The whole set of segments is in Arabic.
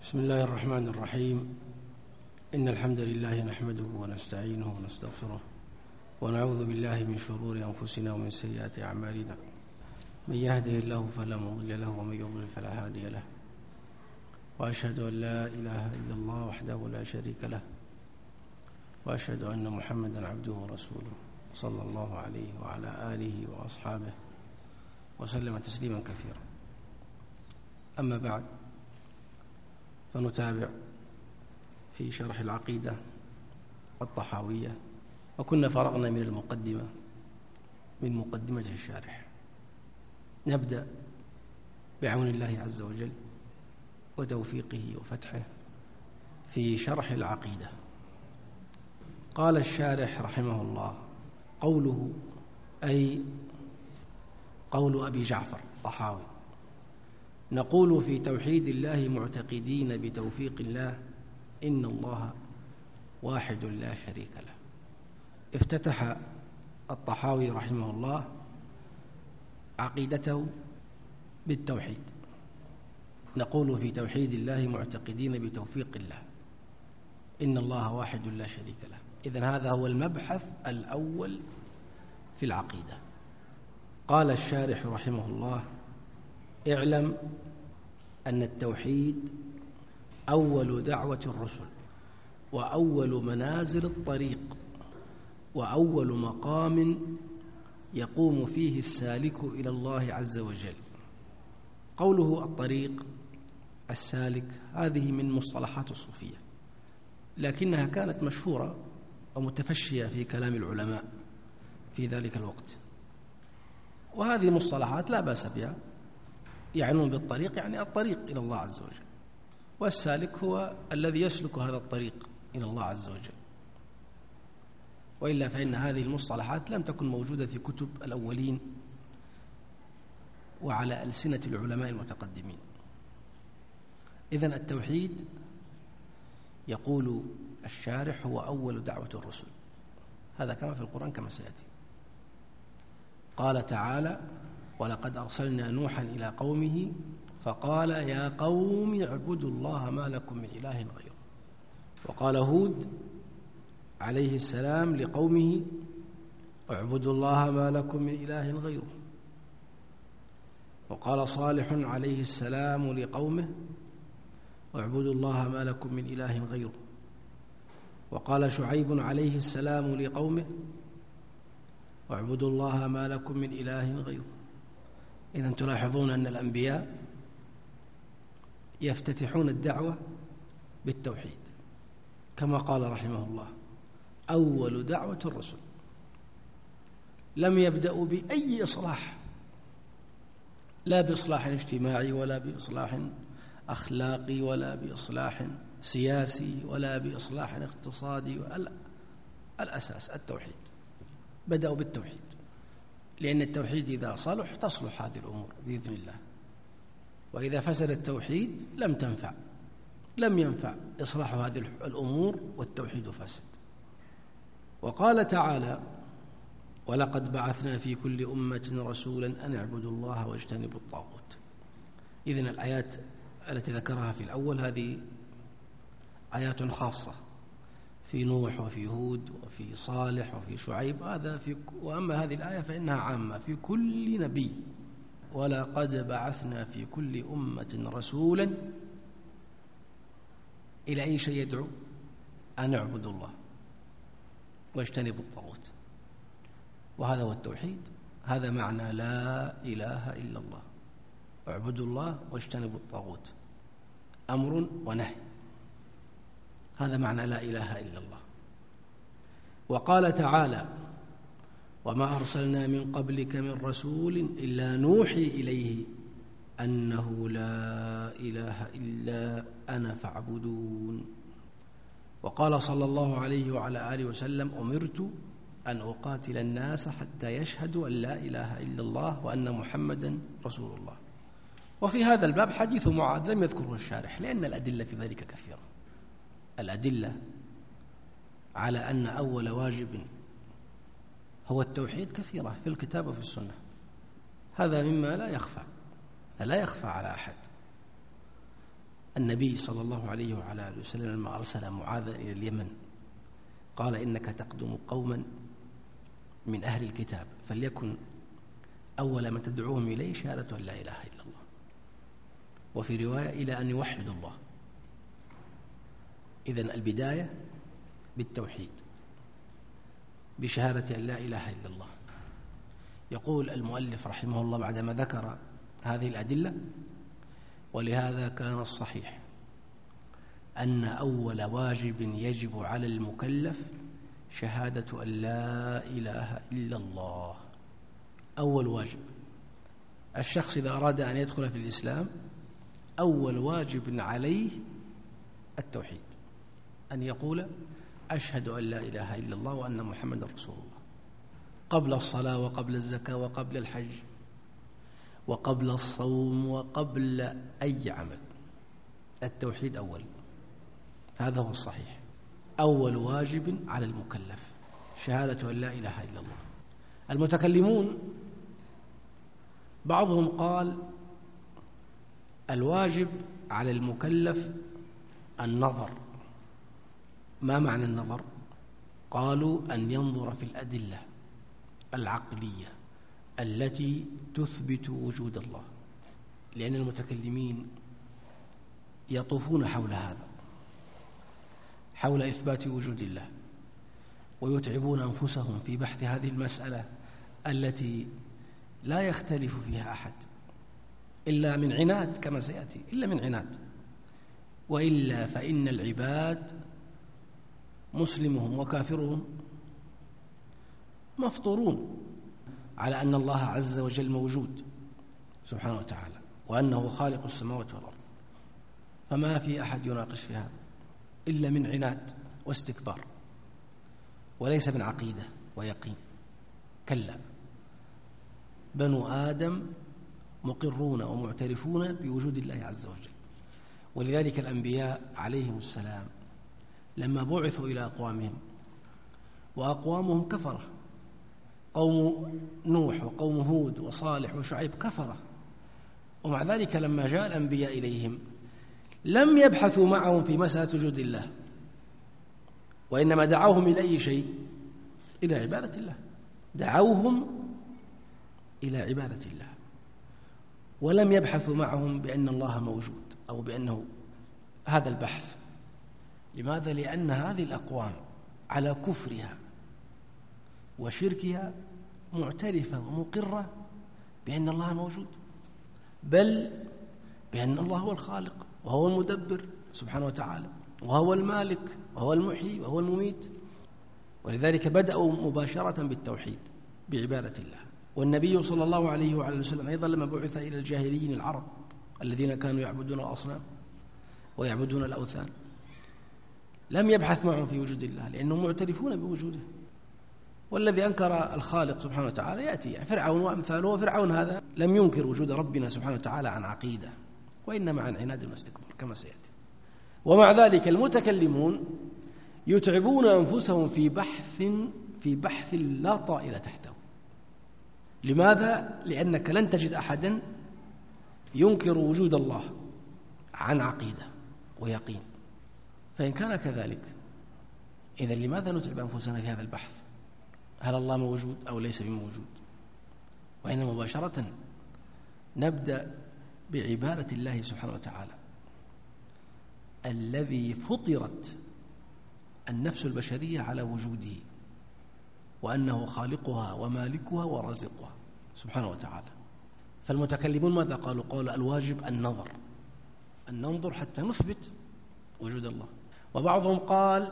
بسم الله الرحمن الرحيم. إن الحمد لله نحمده ونستعينه ونستغفره ونعوذ بالله من شرور أنفسنا ومن سيئات أعمالنا. من يهده الله فلا مضل له ومن يضلل فلا هادي له، وأشهد أن لا إله إلا الله وحده لا شريك له، وأشهد أن محمدا عبده ورسوله صلى الله عليه وعلى آله وأصحابه وسلم تسليما كثيرا. أما بعد، فنتابع في شرح العقيدة الطحاوية، وكنا فرغنا من مقدمة الشارح. نبدأ بعون الله عز وجل وتوفيقه وفتحه في شرح العقيدة. قال الشارح رحمه الله: قوله أي قول أبي جعفر الطحاوي: نقول في توحيد الله معتقدين بتوفيق الله إن الله واحد لا شريك له. افتتح الطحاوي رحمه الله عقيدته بالتوحيد. نقول في توحيد الله معتقدين بتوفيق الله إن الله واحد لا شريك له. إذن هذا هو المبحث الأول في العقيدة. قال الشارح رحمه الله: اعلم أن التوحيد أول دعوة الرسل، وأول منازل الطريق، وأول مقام يقوم فيه السالك إلى الله عز وجل. قوله الطريق السالك هذه من مصطلحات الصوفية، لكنها كانت مشهورة ومتفشية في كلام العلماء في ذلك الوقت، وهذه مصطلحات لا بأس بها. يعنون بالطريق يعني الطريق إلى الله عز وجل، والسالك هو الذي يسلك هذا الطريق إلى الله عز وجل. وإلا فإن هذه المصطلحات لم تكن موجودة في كتب الأولين وعلى ألسنة العلماء المتقدمين. إذن التوحيد يقول الشارح هو أول دعوة الرسل، هذا كما في القرآن كما سيأتي. قال تعالى: ولقد أرسلنا نوحا إلى قومه فقال يا قوم اعبدوا الله ما لكم من إله غيره. وقال هود عليه السلام لقومه اعبدوا الله ما لكم من إله غيره. وقال صالح عليه السلام لقومه اعبدوا الله ما لكم من إله غيره. وقال شعيب عليه السلام لقومه اعبدوا الله ما لكم من إله غيره. إذن تلاحظون أن الأنبياء يفتتحون الدعوة بالتوحيد، كما قال رحمه الله: أول دعوة الرسل. لم يبدأوا بأي إصلاح، لا بإصلاح اجتماعي ولا بإصلاح أخلاقي ولا بإصلاح سياسي ولا بإصلاح اقتصادي. الأساس التوحيد، بدأوا بالتوحيد، لأن التوحيد إذا صلح تصلح هذه الأمور بإذن الله، وإذا فسد التوحيد لم ينفع إصلاح هذه الأمور والتوحيد فاسد. وقال تعالى: ولقد بعثنا في كل أمة رسولا أن اعبدوا الله واجتنبوا الطاغوت. إذن الآيات التي ذكرها في الأول هذه آيات خاصة في نوح وفي هود وفي صالح وفي شعيب، وأما هذه الآية فإنها عامة في كل نبي. ولقد بعثنا في كل أمة رسولا إلى أي شيء يدعو؟ أن اعبدوا الله واجتنبوا الطاغوت. وهذا هو التوحيد، هذا معنى لا إله إلا الله. اعبدوا الله واجتنبوا الطاغوت، أمر ونهي، هذا معنى لا إله إلا الله. وقال تعالى: وما أرسلنا من قبلك من رسول إلا نوحي إليه أنه لا إله إلا أنا فاعبدون. وقال صلى الله عليه وعلى آله وسلم: أمرت أن أقاتل الناس حتى يشهدوا أن لا إله إلا الله وأن محمدا رسول الله. وفي هذا الباب حديث معاذ لم يذكره الشارح، لأن الأدلة في ذلك كثيرة. الأدلة على أن أول واجب هو التوحيد كثيرة في الكتاب وفي السنة، هذا مما لا يخفى على أحد. النبي صلى الله عليه وعلى آله وسلم لما أرسل معاذ إلى اليمن قال إنك تقدم قوما من أهل الكتاب فليكن أول ما تدعوهم إليه شهادة أن لا إله إلا الله، وفي رواية إلى أن يوحدوا الله. إذن البداية بالتوحيد، بشهادة أن لا إله إلا الله. يقول المؤلف رحمه الله بعدما ذكر هذه الأدلة: ولهذا كان الصحيح أن أول واجب يجب على المكلف شهادة أن لا إله إلا الله. أول واجب، الشخص إذا أراد أن يدخل في الإسلام أول واجب عليه التوحيد، أن يقول أشهد أن لا إله إلا الله وأن محمد رسول الله، قبل الصلاة وقبل الزكاة وقبل الحج وقبل الصوم وقبل أي عمل. التوحيد أول، هذا هو الصحيح، أول واجب على المكلف شهادة أن لا إله إلا الله. المتكلمون بعضهم قال الواجب على المكلف النظر. ما معنى النظر؟ قالوا أن ينظر في الأدلة العقلية التي تثبت وجود الله، لأن المتكلمين يطوفون حول هذا، حول إثبات وجود الله، ويتعبون أنفسهم في بحث هذه المسألة التي لا يختلف فيها أحد إلا من عناد، كما سيأتي، إلا من عناد، وإلا فإن العباد مسلمهم وكافرهم مفطورون على أن الله عز وجل موجود سبحانه وتعالى، وأنه خالق السماوات والأرض، فما في أحد يناقش في هذا إلا من عناد واستكبار، وليس من عقيدة ويقين. كلا، بنو آدم مقرون ومعترفون بوجود الله عز وجل. ولذلك الأنبياء عليهم السلام لما بعثوا إلى أقوامهم وأقوامهم كفرة، قوم نوح وقوم هود وصالح وشعيب كفرة، ومع ذلك لما جاء الأنبياء إليهم لم يبحثوا معهم في مسألة وجود الله، وإنما دعوهم إلى أي شيء؟ إلى عبادة الله، دعوهم إلى عبادة الله، ولم يبحثوا معهم بأن الله موجود أو بأنه هذا البحث. لماذا؟ لأن هذه الأقوام على كفرها وشركها معترفة ومقرة بأن الله موجود، بل بأن الله هو الخالق وهو المدبر سبحانه وتعالى، وهو المالك وهو المحيي وهو المميت. ولذلك بدأوا مباشرة بالتوحيد بعبادة الله. والنبي صلى الله عليه وعلى وسلم أيضا لما بعث إلى الجاهليين العرب الذين كانوا يعبدون الأصنام ويعبدون الأوثان لم يبحث معهم في وجود الله، لأنهم معترفون بوجوده. والذي أنكر الخالق سبحانه وتعالى يأتي فرعون وأمثاله، وفرعون هذا لم ينكر وجود ربنا سبحانه وتعالى عن عقيدة، وإنما عن عناد واستكبار كما سيأتي. ومع ذلك المتكلمون يتعبون أنفسهم في بحث لا طائل تحته. لماذا؟ لأنك لن تجد أحدا ينكر وجود الله عن عقيدة ويقين. فإن كان كذلك، إذن لماذا نتعب أنفسنا في هذا البحث؟ هل الله موجود أو ليس بموجود؟ وإنما مباشرة نبدأ بعبادة الله سبحانه وتعالى الذي فطرت النفس البشرية على وجوده، وأنه خالقها ومالكها ورازقها سبحانه وتعالى. فالمتكلمون ماذا قالوا؟ قالوا الواجب النظر، أن ننظر حتى نثبت وجود الله. وبعضهم قال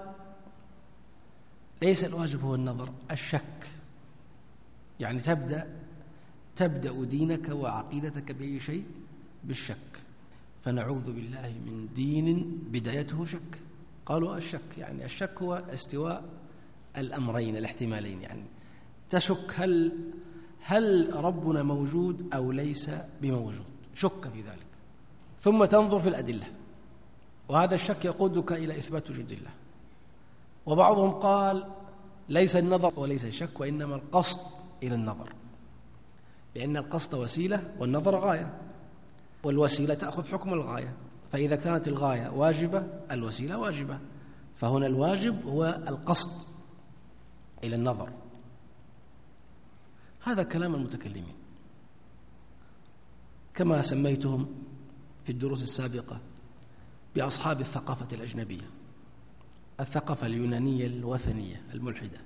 ليس الواجب هو النظر، الشك، يعني تبدأ دينك وعقيدتك بأي شيء؟ بالشك. فنعوذ بالله من دين بدايته شك. قالوا الشك، يعني الشك هو استواء الأمرين الاحتمالين، يعني تشك هل ربنا موجود أو ليس بموجود، شك في ذلك، ثم تنظر في الأدلة، وهذا الشك يقودك إلى إثبات وجود الله. وبعضهم قال ليس النظر وليس الشك، وإنما القصد إلى النظر، لأن القصد وسيلة والنظر غاية، والوسيلة تأخذ حكم الغاية، فإذا كانت الغاية واجبة الوسيلة واجبة، فهنا الواجب هو القصد إلى النظر. هذا كلام المتكلمين كما سميتهم في الدروس السابقة بأصحاب الثقافة الأجنبية، الثقافة اليونانية الوثنية الملحدة.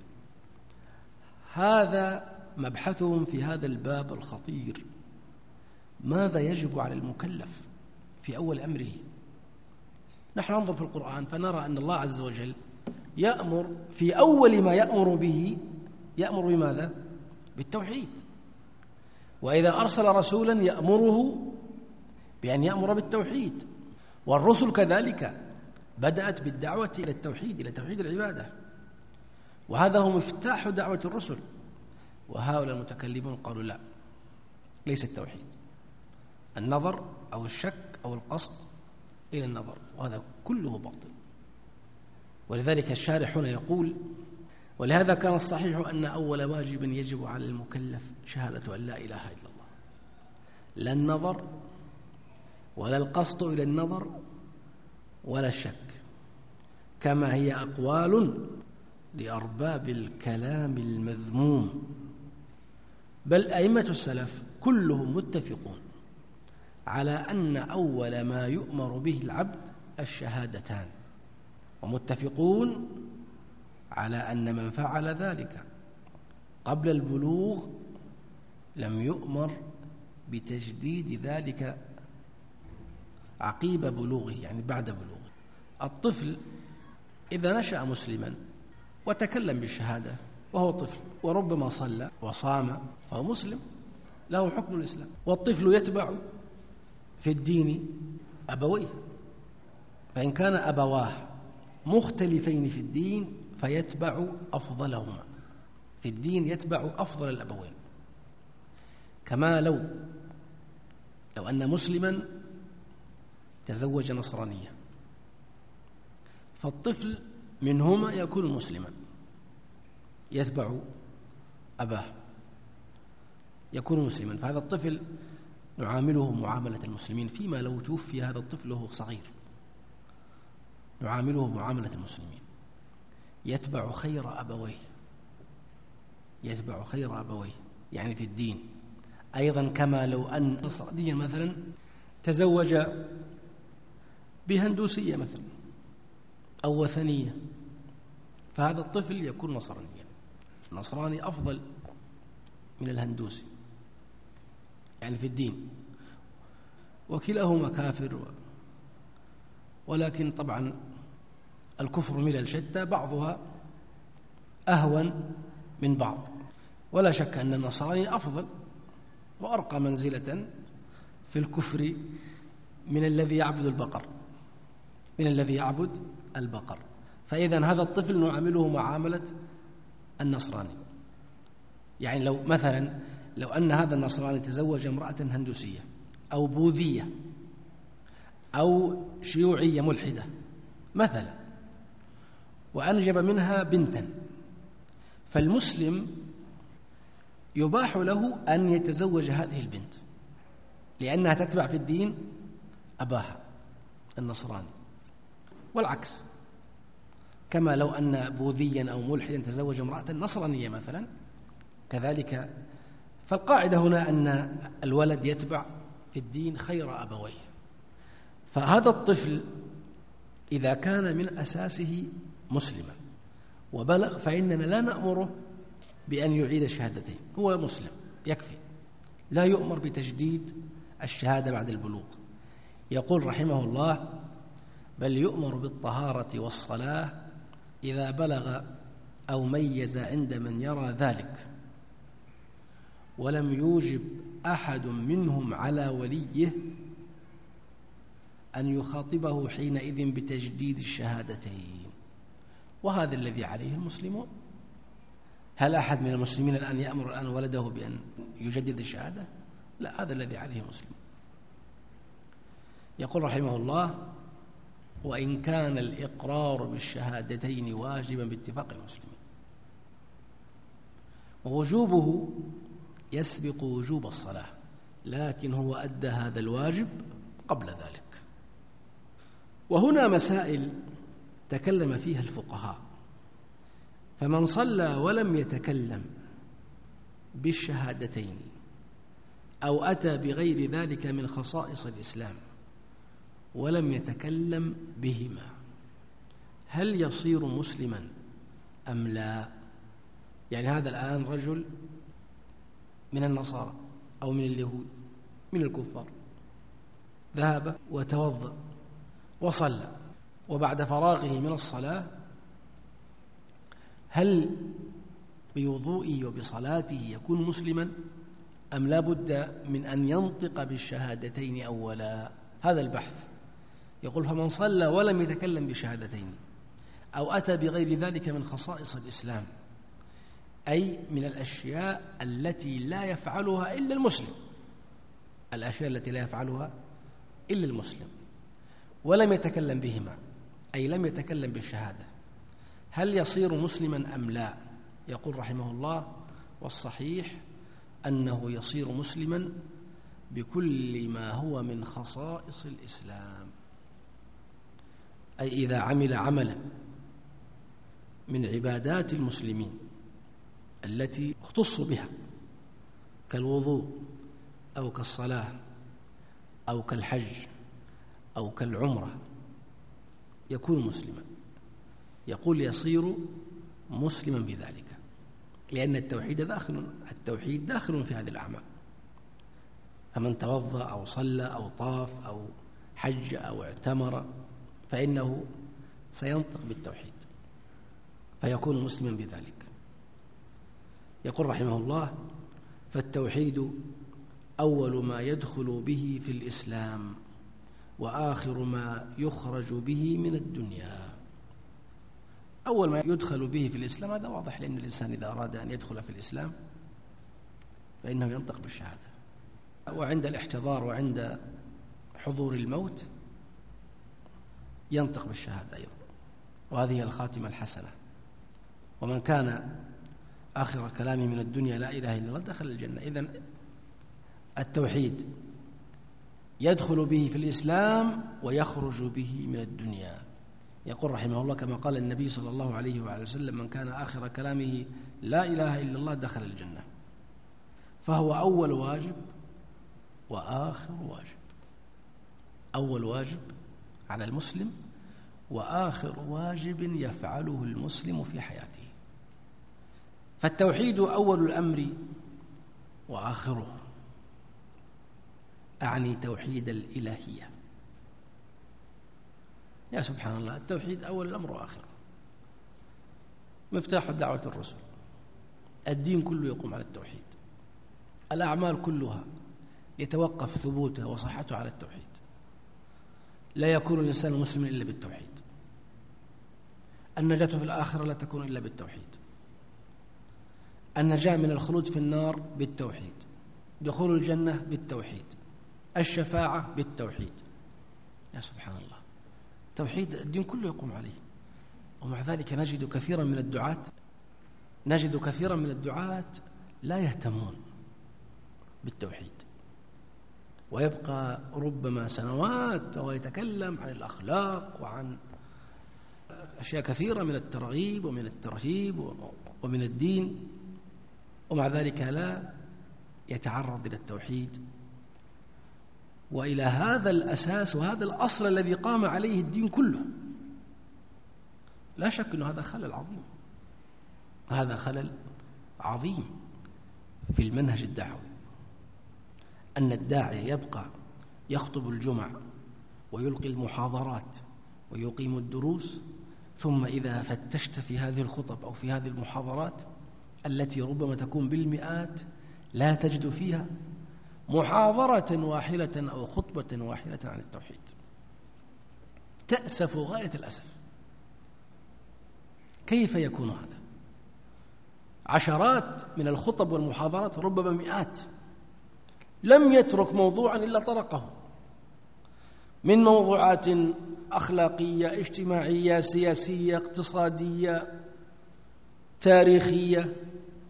هذا مبحثهم في هذا الباب الخطير. ماذا يجب على المكلف في أول أمره؟ نحن ننظر في القرآن فنرى أن الله عز وجل يأمر في أول ما يأمر به، يأمر بماذا؟ بالتوحيد. وإذا أرسل رسولا يأمره بأن يأمر بالتوحيد، والرسل كذلك بدأت بالدعوة إلى التوحيد، إلى توحيد العبادة، وهذا هو مفتاح دعوة الرسل. وهؤلاء المتكلمون قالوا لا، ليس التوحيد النظر أو الشك أو القصد إلى النظر، وهذا كله باطل. ولذلك الشارح هنا يقول: ولهذا كان الصحيح أن أول واجب يجب على المكلف شهادة أن لا إله إلا الله، لا النظر ولا القصد إلى النظر ولا الشك، كما هي أقوال لأرباب الكلام المذموم. بل أئمة السلف كلهم متفقون على أن أول ما يؤمر به العبد الشهادتان، ومتفقون على أن من فعل ذلك قبل البلوغ لم يؤمر بتجديد ذلك عقيب بلوغه، يعني بعد بلوغه. الطفل إذا نشأ مسلما وتكلم بالشهادة وهو طفل، وربما صلى وصام، فهو مسلم له حكم الإسلام. والطفل يتبع في الدين أبويه، فإن كان أبواه مختلفين في الدين فيتبع أفضلهما في الدين، يتبع أفضل الأبوين. كما لو أن مسلما تزوج نصرانية، فالطفل منهما يكون مسلما يتبع أباه، يكون مسلما، فهذا الطفل نعامله معاملة المسلمين. فيما لو توفي هذا الطفل وهو صغير نعامله معاملة المسلمين، يتبع خير أبويه، يتبع خير أبويه يعني في الدين أيضا. كما لو أن نصرانيا مثلا تزوج بهندوسية مثلا أو وثنية، فهذا الطفل يكون نصرانيا، النصراني أفضل من الهندوسي يعني في الدين، وكلاهما كافر. ولكن طبعا الكفر ملل شتى، بعضها أهون من بعض، ولا شك أن النصراني أفضل وأرقى منزلة في الكفر من الذي يعبد البقر، من الذي يعبد البقر. فإذا هذا الطفل نعامله معاملة النصراني. يعني لو مثلا لو أن هذا النصراني تزوج امرأة هندوسية أو بوذية أو شيوعية ملحدة مثلا، وأنجب منها بنتا، فالمسلم يباح له أن يتزوج هذه البنت لأنها تتبع في الدين أباها النصراني، والعكس. كما لو أن بوذيا أو ملحدا تزوج امرأة نصرانية مثلا كذلك. فالقاعدة هنا أن الولد يتبع في الدين خير أبويه. فهذا الطفل إذا كان من أساسه مسلما وبلغ فإننا لا نأمره بأن يعيد الشهادتين، هو مسلم يكفي، لا يؤمر بتجديد الشهادة بعد البلوغ. يقول رحمه الله: بل يؤمر بالطهارة والصلاة إذا بلغ أو ميز عند من يرى ذلك، ولم يوجب أحد منهم على وليه أن يخاطبه حينئذ بتجديد الشهادتين. وهذا الذي عليه المسلمون. هل أحد من المسلمين الآن يأمر الآن ولده بأن يجدد الشهادة؟ لا، هذا الذي عليه المسلم. يقول رحمه الله: وإن كان الإقرار بالشهادتين واجبا باتفاق المسلمين، ووجوبه يسبق وجوب الصلاة، لكن هو أدى هذا الواجب قبل ذلك. وهنا مسائل تكلم فيها الفقهاء. فمن صلى ولم يتكلم بالشهادتين أو أتى بغير ذلك من خصائص الإسلام ولم يتكلم بهما، هل يصير مسلما أم لا؟ يعني هذا الآن رجل من النصارى أو من اليهود من الكفار، ذهب وتوضأ وصلى، وبعد فراغه من الصلاة هل بوضوئه وبصلاته يكون مسلما أم لا بد من أن ينطق بالشهادتين أولا؟ هذا البحث. يقول فمن صلى ولم يتكلم بالشهادتين أو أتى بغير ذلك من خصائص الإسلام، أي من الأشياء التي لا يفعلها إلا المسلم، الأشياء التي لا يفعلها إلا المسلم، ولم يتكلم بهما، أي لم يتكلم بالشهادة، هل يصير مسلما أم لا؟ يقول رحمه الله والصحيح أنه يصير مسلما بكل ما هو من خصائص الإسلام، أي إذا عمل عملا من عبادات المسلمين التي اختصوا بها كالوضوء أو كالصلاة أو كالحج أو كالعمرة يكون مسلما. يقول يصير مسلما بذلك، لأن التوحيد داخل في هذه الأعمال. فمن توضأ أو صلى أو طاف أو حج أو اعتمر فإنه سينطق بالتوحيد فيكون مسلما بذلك. يقول رحمه الله فالتوحيد أول ما يدخل به في الإسلام وآخر ما يخرج به من الدنيا. أول ما يدخل به في الإسلام هذا واضح، لأن الإنسان إذا أراد أن يدخل في الإسلام فإنه ينطق بالشهادة، وعند الاحتضار وعند حضور الموت ينطق بالشهادة أيضا، وهذه الخاتمة الحسنة. ومن كان آخر كلامه من الدنيا لا إله إلا الله دخل الجنة. إذن التوحيد يدخل به في الإسلام ويخرج به من الدنيا. يقول رحمه الله كما قال النبي صلى الله عليه وعلى وسلم من كان آخر كلامه لا إله إلا الله دخل الجنة. فهو أول واجب وآخر واجب، أول واجب على المسلم وآخر واجب يفعله المسلم في حياته. فالتوحيد أول الأمر وآخره، أعني توحيد الإلهية. يا سبحان الله، التوحيد أول الأمر وآخره، مفتاح دعوة الرسل. الدين كله يقوم على التوحيد، الأعمال كلها يتوقف ثبوتها وصحتها على التوحيد. لا يكون الإنسان مسلما إلا بالتوحيد، النجاة في الآخرة لا تكون إلا بالتوحيد، النجاة من الخلود في النار بالتوحيد، دخول الجنة بالتوحيد، الشفاعة بالتوحيد. يا سبحان الله، توحيد الدين كله يقوم عليه. ومع ذلك نجد كثيرا من الدعاة لا يهتمون بالتوحيد، ويبقى ربما سنوات وهو يتكلم عن الأخلاق وعن أشياء كثيرة من الترغيب ومن الترهيب ومن الدين، ومع ذلك لا يتعرض إلى التوحيد وإلى هذا الأساس وهذا الأصل الذي قام عليه الدين كله. لا شك أن هذا خلل عظيم، هذا خلل عظيم في المنهج الدعوي، أن الداعية يبقى يخطب الجمع ويلقي المحاضرات ويقيم الدروس، ثم إذا فتشت في هذه الخطب أو في هذه المحاضرات التي ربما تكون بالمئات لا تجد فيها محاضرة واحدة أو خطبة واحدة عن التوحيد. تأسف غاية الأسف. كيف يكون هذا؟ عشرات من الخطب والمحاضرات، ربما مئات، لم يترك موضوعا إلا طرقه، من موضوعات أخلاقية، اجتماعية، سياسية، اقتصادية، تاريخية.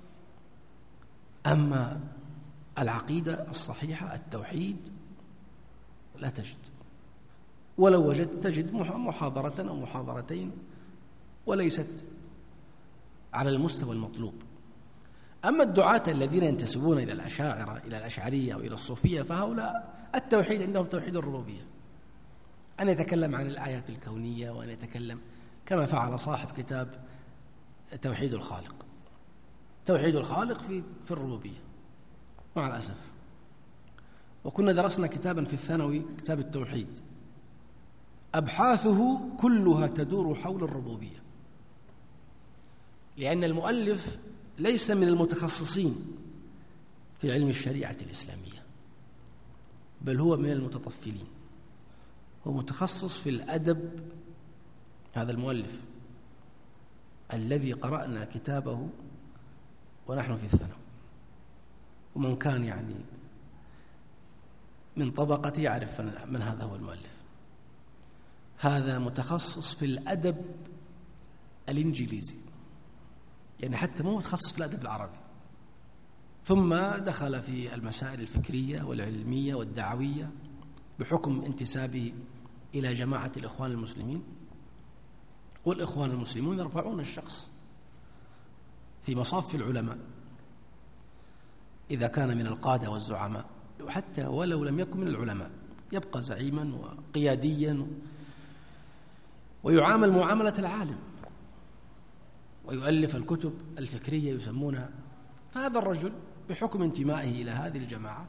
أما العقيدة الصحيحة، التوحيد، لا تجد. ولو وجدت تجد محاضرة أو محاضرتين وليست على المستوى المطلوب. أما الدعاة الذين ينتسبون إلى الأشاعرة، إلى الأشعرية أو إلى الصوفية، فهؤلاء التوحيد عندهم توحيد الربوبية، أن يتكلم عن الآيات الكونية، وأن يتكلم كما فعل صاحب كتاب توحيد الخالق. توحيد الخالق في الربوبية مع الأسف. وكنا درسنا كتابا في الثانوي، كتاب التوحيد، أبحاثه كلها تدور حول الربوبية، لأن المؤلف ليس من المتخصصين في علم الشريعة الإسلامية، بل هو من المتطفلين، هو متخصص في الأدب. هذا المؤلف الذي قرأنا كتابه ونحن في الثانوي، ومن كان يعني من طبقتي يعرف من هذا هو المؤلف. هذا متخصص في الأدب الإنجليزي، يعني حتى مو متخصص في الأدب العربي، ثم دخل في المسائل الفكرية والعلمية والدعوية بحكم انتسابه إلى جماعة الإخوان المسلمين. والإخوان المسلمون يرفعون الشخص في مصاف العلماء إذا كان من القادة والزعماء، وحتى ولو لم يكن من العلماء يبقى زعيما وقياديا ويعامل معاملة العالم، ويؤلف الكتب الفكرية يسمونها. فهذا الرجل بحكم انتمائه إلى هذه الجماعة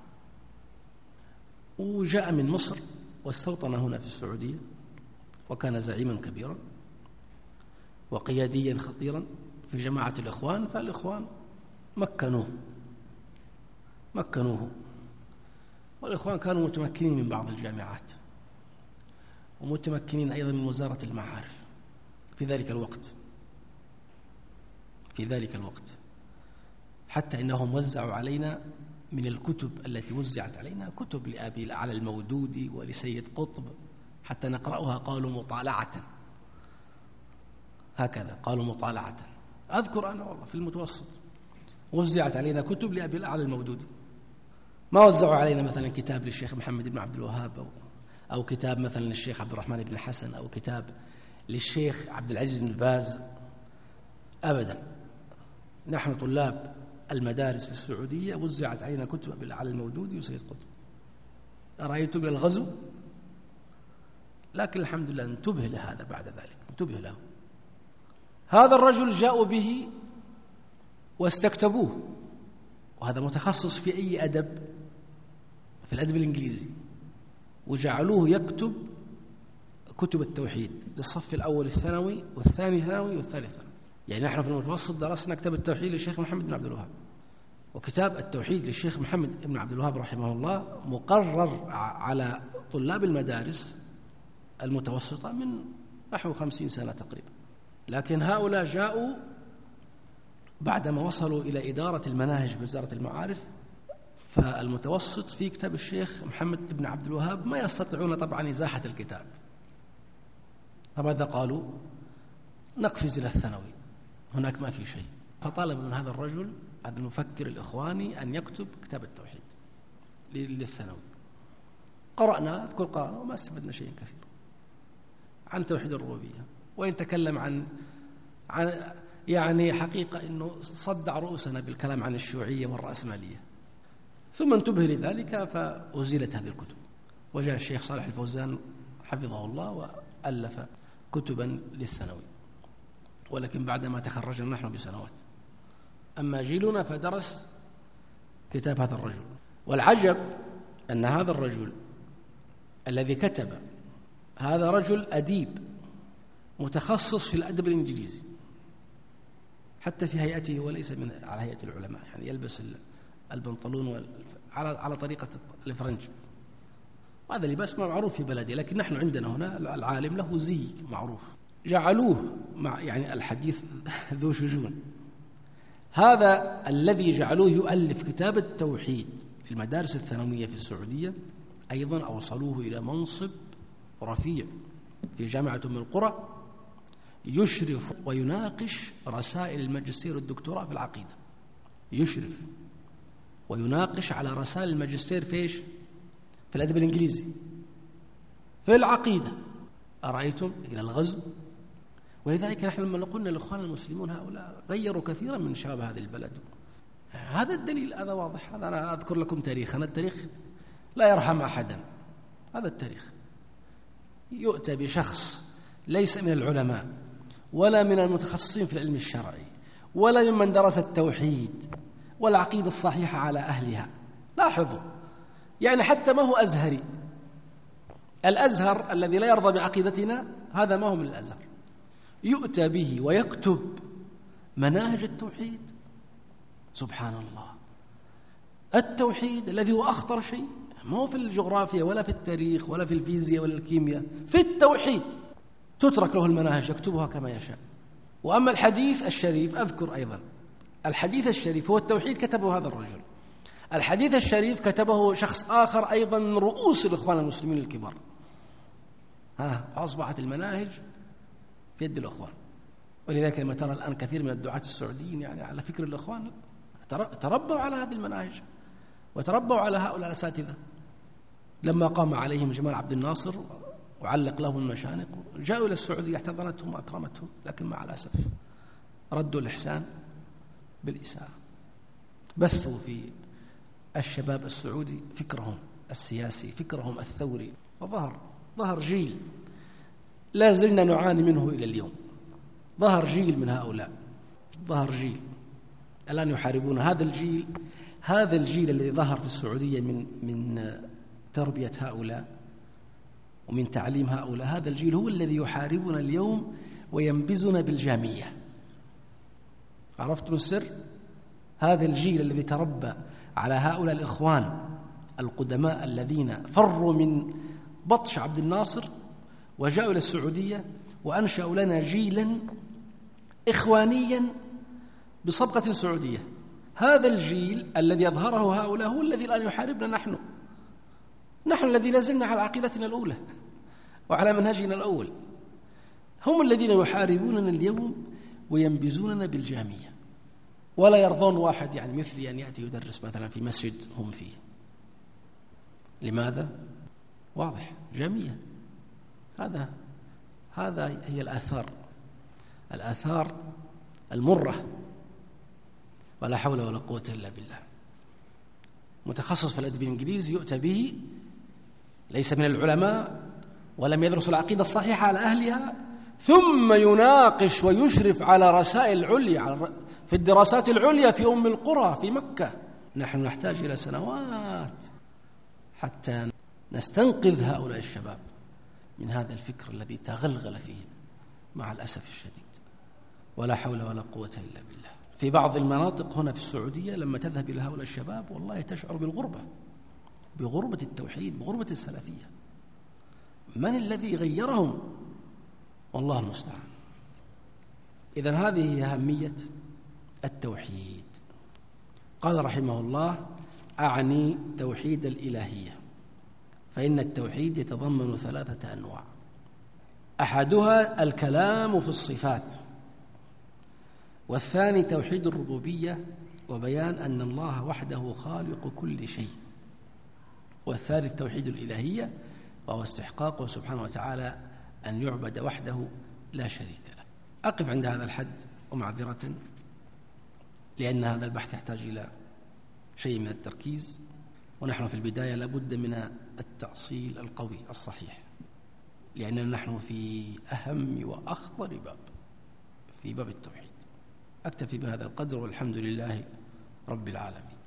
وجاء من مصر واستوطن هنا في السعودية، وكان زعيما كبيرا وقياديا خطيرا في جماعة الإخوان. فالإخوان مكنوه، والإخوان كانوا متمكنين من بعض الجامعات، ومتمكنين أيضا من وزارة المعارف في ذلك الوقت، حتى إنهم وزعوا علينا من الكتب التي وزعت علينا كتب لأبي الأعلى المودودي ولسيد قطب حتى نقرأها، قالوا مطالعة، هكذا قالوا مطالعة. أذكر أنا والله في المتوسط وزعت علينا كتب لأبي الأعلى المودودي، ما وزعوا علينا مثلا كتاب للشيخ محمد بن عبد الوهاب أو كتاب مثلا للشيخ عبد الرحمن بن حسن أو كتاب للشيخ عبد العزيز بن باز، أبدا. نحن طلاب المدارس في السعودية وزعت علينا كتب أبي الأعلى المودودي وسيد قطب، أرأيتم الغزو، لكن الحمد لله انتبه لهذا بعد ذلك، انتبه له. هذا الرجل جاءوا به واستكتبوه، وهذا متخصص في أي أدب، في الأدب الإنجليزي، وجعلوه يكتب كتب التوحيد للصف الأول الثانوي والثاني ثانوي والثالث ثانوي. يعني نحن في المتوسط درسنا كتاب التوحيد للشيخ محمد بن عبد الوهاب، وكتاب التوحيد للشيخ محمد بن عبد الوهاب رحمه الله مقرر على طلاب المدارس المتوسطة من نحو 50 سنة تقريبا. لكن هؤلاء جاءوا بعدما وصلوا إلى إدارة المناهج في وزارة المعارف، فالمتوسط في كتاب الشيخ محمد بن عبد الوهاب ما يستطيعون طبعا إزاحة الكتاب، فماذا قالوا؟ نقفز إلى الثانوي، هناك ما في شيء. فطلب من هذا الرجل، هذا المفكر الإخواني، أن يكتب كتاب التوحيد للثانوي. قرأنا، أذكر قرأنا وما استفدنا شيء كثير عن توحيد الربوبية، وإن تكلم عن يعني حقيقة أنه صدع رؤوسنا بالكلام عن الشيوعية والرأسمالية. ثم انتبه لذلك فأزيلت هذه الكتب، وجاء الشيخ صالح الفوزان حفظه الله وألف كتبا للثانوي، ولكن بعدما تخرجنا نحن بسنوات. أما جيلنا فدرس كتاب هذا الرجل. والعجب أن هذا الرجل الذي كتب، هذا رجل أديب متخصص في الأدب الإنجليزي، حتى في هيئته وليس على هيئة العلماء، يعني يلبس البنطلون على طريقة الفرنج، وهذا لباس معروف في بلدي. لكن نحن عندنا هنا العالم له زي معروف، جعلوه يعني الحديث ذو شجون. هذا الذي جعلوه يؤلف كتاب التوحيد للمدارس الثانوية في السعودية أيضا أوصلوه إلى منصب رفيع في جامعة أم القرى، يشرف ويناقش رسائل الماجستير والدكتوراه في العقيدة، يشرف ويناقش على رسائل الماجستير في إيش؟ في الأدب الإنجليزي. في العقيدة. أرأيتم إلى الغزو. ولذلك نحن لما قلنا لإخواننا المسلمون هؤلاء غيروا كثيرا من شباب هذه البلد. هذا الدليل، هذا واضح. هذا أنا أذكر لكم تاريخ، أنا التاريخ لا يرحم أحدا. هذا التاريخ يؤتى بشخص ليس من العلماء ولا من المتخصصين في العلم الشرعي ولا ممن درس التوحيد والعقيدة الصحيحة على أهلها. لاحظوا، يعني حتى ما هو أزهري. الأزهر الذي لا يرضى بعقيدتنا هذا ما هو من الأزهر، يؤتى به ويكتب مناهج التوحيد. سبحان الله، التوحيد الذي هو أخطر شيء، ما هو في الجغرافيا ولا في التاريخ ولا في الفيزياء ولا الكيمياء، في التوحيد تترك له المناهج يكتبها كما يشاء. وأما الحديث الشريف، أذكر أيضا الحديث الشريف هو التوحيد كتبه هذا الرجل. الحديث الشريف كتبه شخص آخر أيضا من رؤوس الإخوان المسلمين الكبار. أصبحت المناهج في يد الإخوان. ولذلك لما ترى الآن كثير من الدعاة السعوديين يعني على فكر الإخوان تربوا على هذه المناهج وتربوا على هؤلاء الأساتذة. لما قام عليهم جمال عبد الناصر وعلق لهم المشانق جاءوا إلى السعودية احتضنتهم وأكرمتهم، لكن مع الأسف ردوا الإحسان بالإساءة. بثوا في الشباب السعودي فكرهم السياسي، فكرهم الثوري، وظهر جيل لا زلنا نعاني منه إلى اليوم. ظهر جيل من هؤلاء، ظهر جيل الآن يحاربون هذا الجيل الذي ظهر في السعودية من تربية هؤلاء ومن تعليم هؤلاء. هذا الجيل هو الذي يحاربنا اليوم وينبزنا بالجامية. عرفتم السر؟ هذا الجيل الذي تربى على هؤلاء الإخوان القدماء الذين فروا من بطش عبد الناصر وجاءوا إلى السعودية وأنشأوا لنا جيلا إخوانيا بصبغة سعودية. هذا الجيل الذي أظهره هؤلاء هو الذي الآن يحاربنا نحن الذي لازلنا على عقيدتنا الأولى وعلى منهجنا الأول. هم الذين يحاربوننا اليوم وينبزوننا بالجامية، ولا يرضون واحد يعني مثلي أن يأتي يدرس مثلا في مسجد هم فيه. لماذا؟ واضح، جامية. هذا هي الآثار المرة. ولا حول ولا قوة إلا بالله. متخصص في الأدب الإنجليزي يؤتى به ليس من العلماء ولم يدرس العقيدة الصحيحة على أهلها، ثم يناقش ويشرف على رسائل عليا في الدراسات العليا في أم القرى في مكة. نحن نحتاج إلى سنوات حتى نستنقذ هؤلاء الشباب من هذا الفكر الذي تغلغل فيهم مع الأسف الشديد. ولا حول ولا قوة إلا بالله. في بعض المناطق هنا في السعودية لما تذهب إلى هؤلاء الشباب والله تشعر بغربة التوحيد، بغربة السلفية. من الذي غيرهم؟ والله المستعان. إذن هذه هي أهمية التوحيد. قال رحمه الله: أعني توحيد الإلهية، فإن التوحيد يتضمن 3 أنواع. أحدها الكلام في الصفات، والثاني توحيد الربوبية وبيان أن الله وحده خالق كل شيء، والثالث توحيد الإلهية وهو استحقاقه سبحانه وتعالى أن يعبد وحده لا شريك له. أقف عند هذا الحد ومعذرة لأن هذا البحث يحتاج إلى شيء من التركيز، ونحن في البداية لابد من التأصيل القوي الصحيح، لأننا نحن في أهم وأخطر باب، في باب التوحيد. أكتفي بهذا القدر والحمد لله رب العالمين.